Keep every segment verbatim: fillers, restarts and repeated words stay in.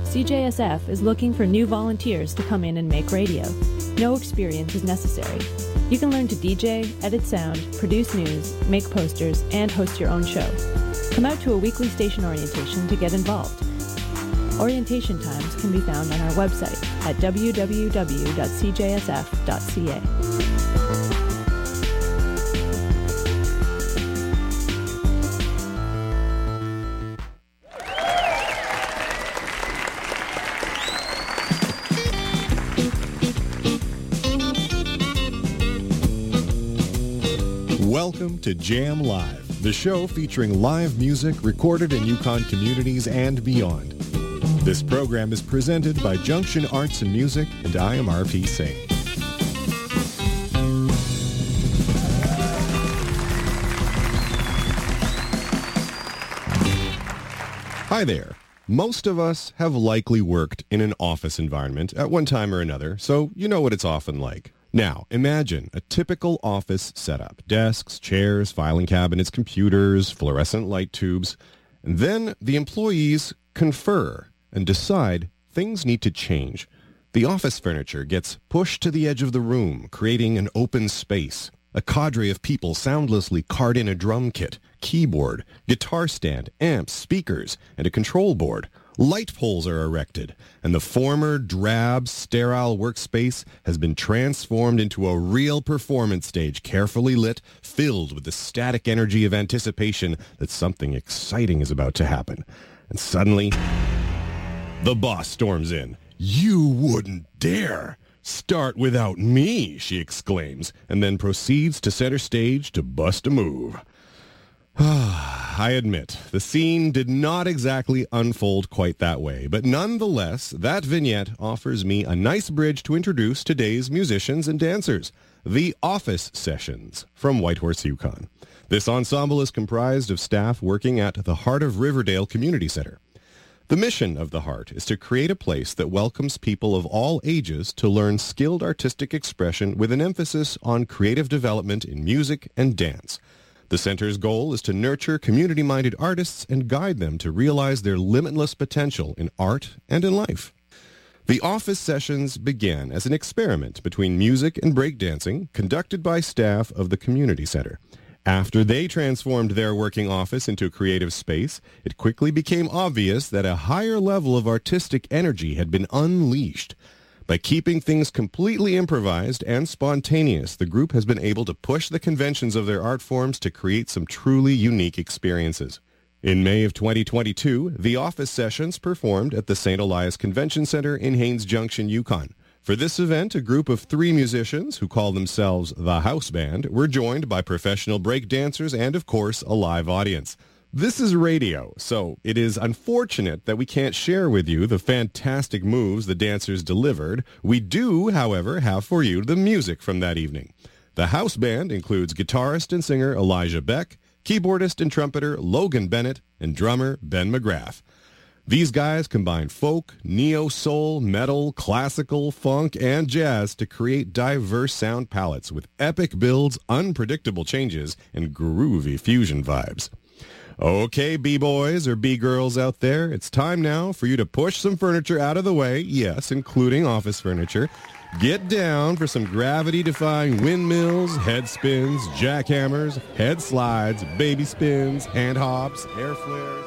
C J S F is looking for new volunteers to come in and make radio. No experience is necessary. You can learn to D J, edit sound, produce news, make posters, and host your own show. Come out to a weekly station orientation to get involved. Orientation times can be found on our website at w w w dot c j s f dot c a. Welcome to Jam Live, the show featuring live music recorded in Yukon communities and beyond. This program is presented by Junction Arts and Music, and I am R P Singh. Hi there. Most of us have likely worked in an office environment at one time or another, so you know what it's often like. Now, imagine a typical office setup. Desks, chairs, filing cabinets, computers, fluorescent light tubes. And then the employees confer and decide things need to change. The office furniture gets pushed to the edge of the room, creating an open space. A cadre of people soundlessly cart in a drum kit, keyboard, guitar stand, amps, speakers, and a control board. Light poles are erected, and the former drab, sterile workspace has been transformed into a real performance stage, carefully lit, filled with the static energy of anticipation that something exciting is about to happen. And suddenly, the boss storms in. "You wouldn't dare start without me," she exclaims, and then proceeds to center stage to bust a move. I admit, the scene did not exactly unfold quite that way, but nonetheless, that vignette offers me a nice bridge to introduce today's musicians and dancers, the Office Sessions from Whitehorse, Yukon. This ensemble is comprised of staff working at the Heart of Riverdale Community Center. The mission of the Heart is to create a place that welcomes people of all ages to learn skilled artistic expression with an emphasis on creative development in music and dance. The center's goal is to nurture community-minded artists and guide them to realize their limitless potential in art and in life. The Office Sessions began as an experiment between music and breakdancing conducted by staff of the community center. After they transformed their working office into a creative space, it quickly became obvious that a higher level of artistic energy had been unleashed. By keeping things completely improvised and spontaneous, the group has been able to push the conventions of their art forms to create some truly unique experiences. In May of twenty twenty-two, the Office Sessions performed at the Saint Elias Convention Center in Haines Junction, Yukon. For this event, a group of three musicians, who call themselves the House Band, were joined by professional break dancers and, of course, a live audience. This is radio, so it is unfortunate that we can't share with you the fantastic moves the dancers delivered. We do, however, have for you the music from that evening. The House Band includes guitarist and singer Elijah Beck, keyboardist and trumpeter Logan Bennett, and drummer Ben McGrath. These guys combine folk, neo-soul, metal, classical, funk, and jazz to create diverse sound palettes with epic builds, unpredictable changes, and groovy fusion vibes. Okay, B-boys or B-girls out there, it's time now for you to push some furniture out of the way, yes, including office furniture. Get down for some gravity-defying windmills, head spins, jackhammers, head slides, baby spins, hand hops, air flares.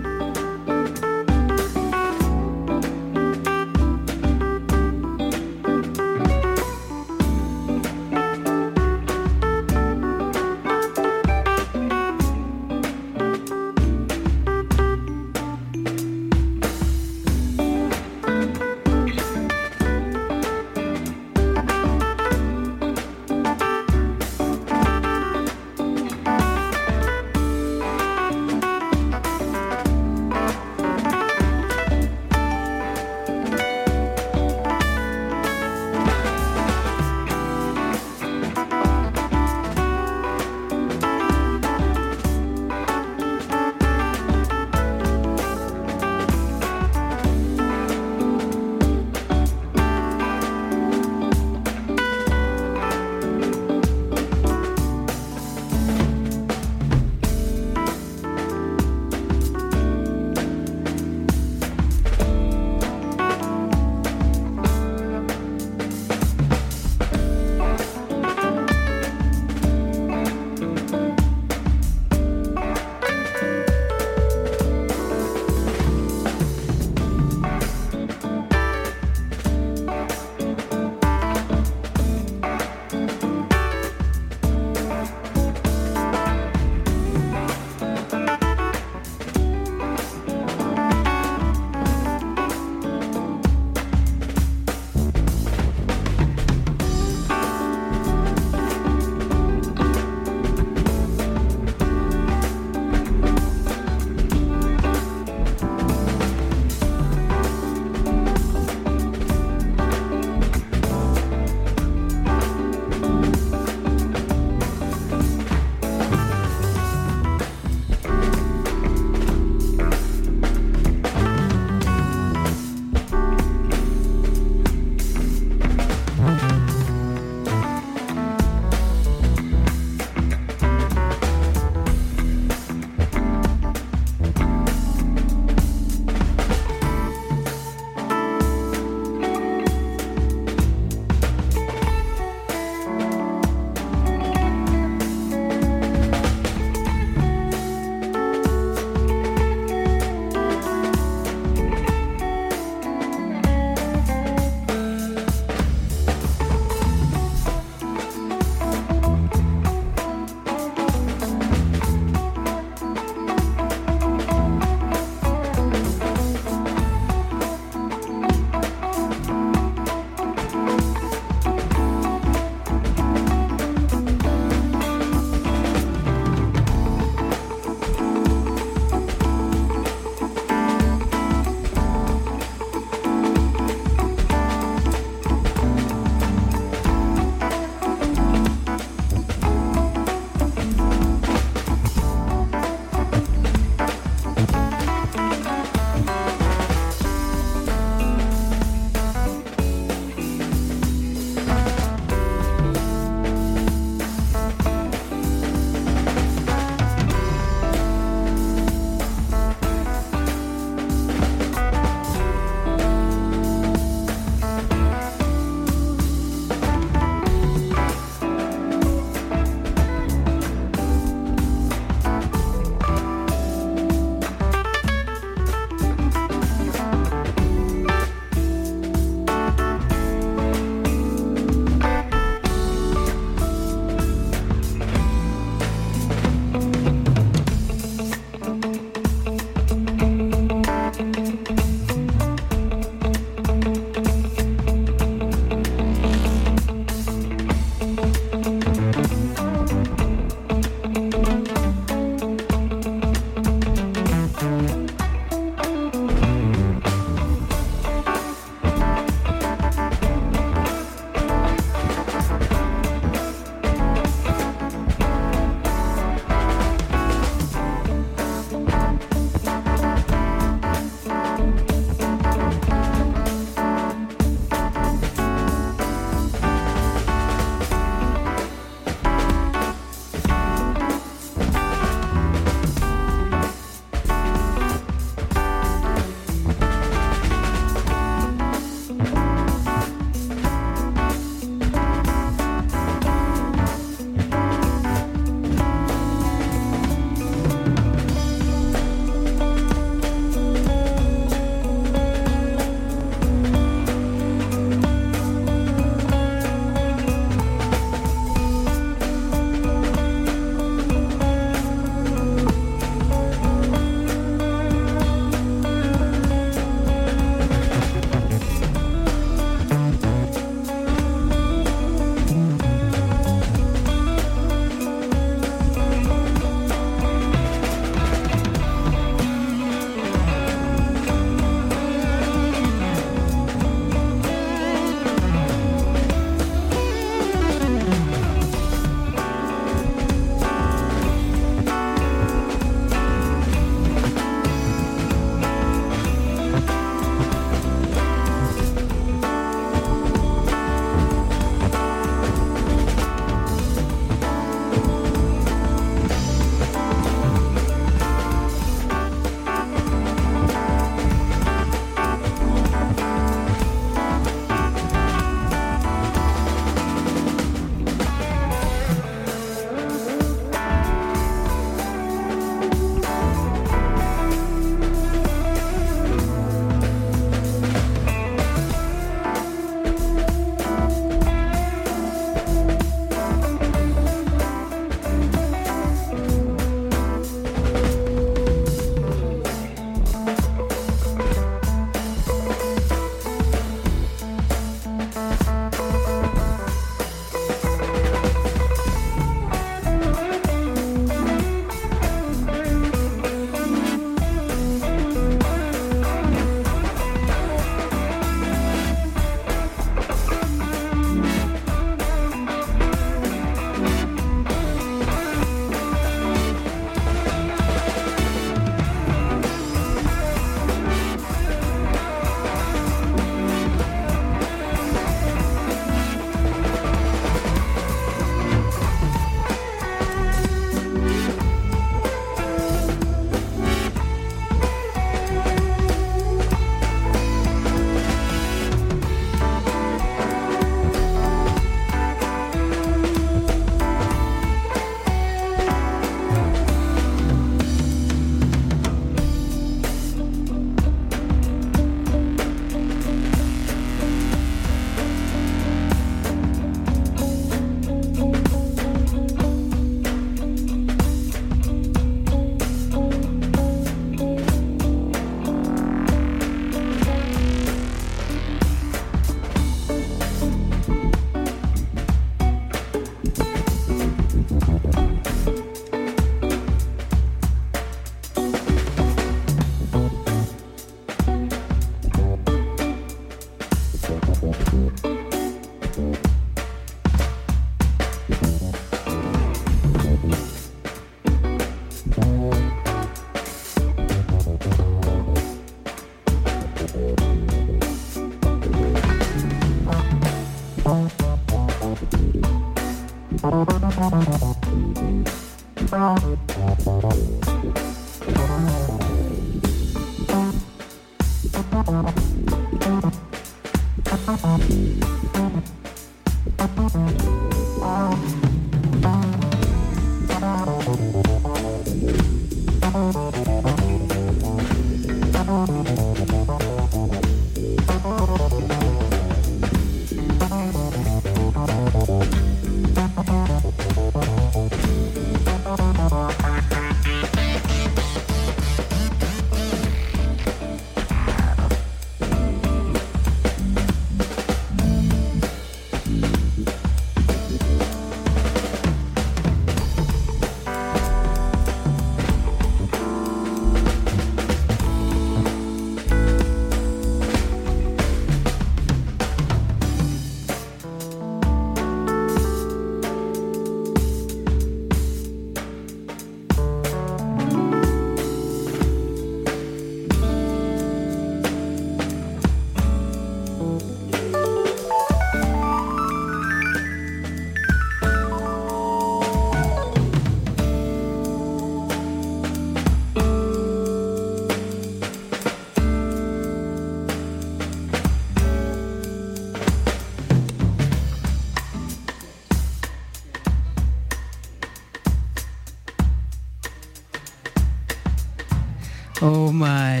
Oh my.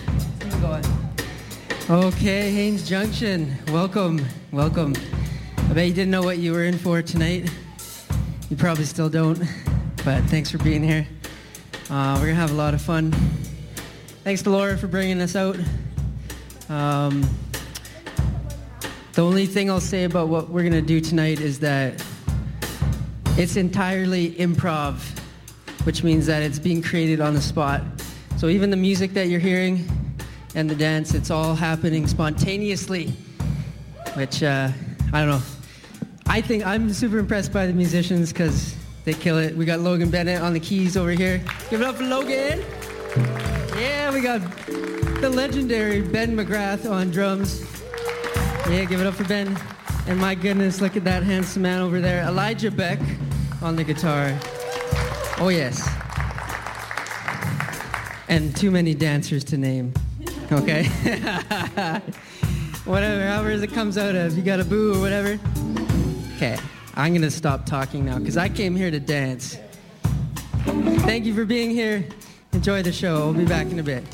Okay, Haines Junction, welcome, welcome. I bet you didn't know what you were in for tonight. You probably still don't, but thanks for being here. Uh, we're gonna have a lot of fun. Thanks to Laura for bringing us out. Um, the only thing I'll say about what we're gonna do tonight is that it's entirely improv, which means that it's being created on the spot. So even the music that you're hearing and the dance, it's all happening spontaneously, which, uh, I don't know. I think I'm super impressed by the musicians because they kill it. We got Logan Bennett on the keys over here. Give it up for Logan. Yeah, we got the legendary Ben McGrath on drums. Yeah, give it up for Ben. And my goodness, look at that handsome man over there. Elijah Beck on the guitar. Oh, yes. And too many dancers to name, okay? Whatever, however it comes out of, you got a boo or whatever. Okay, I'm gonna stop talking now because I came here to dance. Thank you for being here. Enjoy the show. We'll be back in a bit.